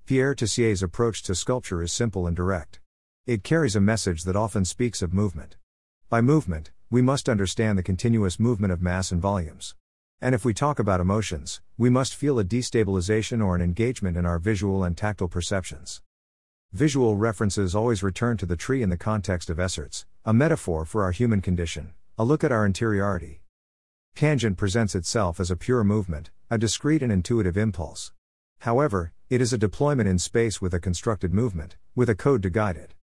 Pierre Tessier's approach to sculpture is simple and direct. It carries a message that often speaks of movement. By movement, we must understand the continuous movement of mass and volumes. And if we talk about emotions, we must feel a destabilization or an engagement in our visual and tactile perceptions. Visual references always return to the tree in the context of Essertz, a metaphor for our human condition, a look at our interiority. Tangent presents itself as a pure movement, a discrete and intuitive impulse. However, it is a deployment in space with a constructed movement, with a code to guide it.